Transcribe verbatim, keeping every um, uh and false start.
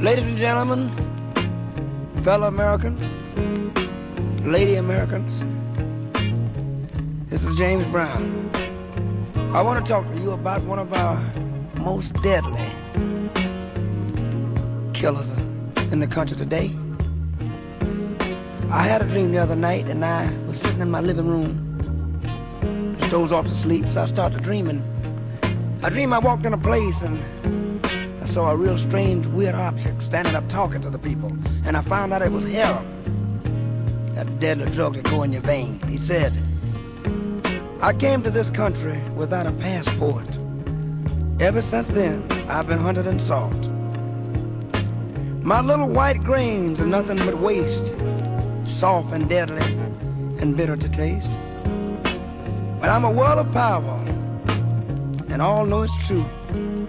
Ladies and gentlemen, fellow Americans, lady Americans, this is James Brown. I want to talk to you about one of our most deadly killers in the country today. I had a dream the other night, and I was sitting in my living room, just dozed off to sleep, so I started dreaming. I dreamed I walked in a place, and I saw a real strange, weird object standing up talking to the people, and I found out it was heroin, that deadly drug that go in your vein. He said, I came to this country without a passport. Ever since then, I've been hunted and sought. My little white grains are nothing but waste, soft and deadly and bitter to taste. But I'm a world of power, and all know it's true.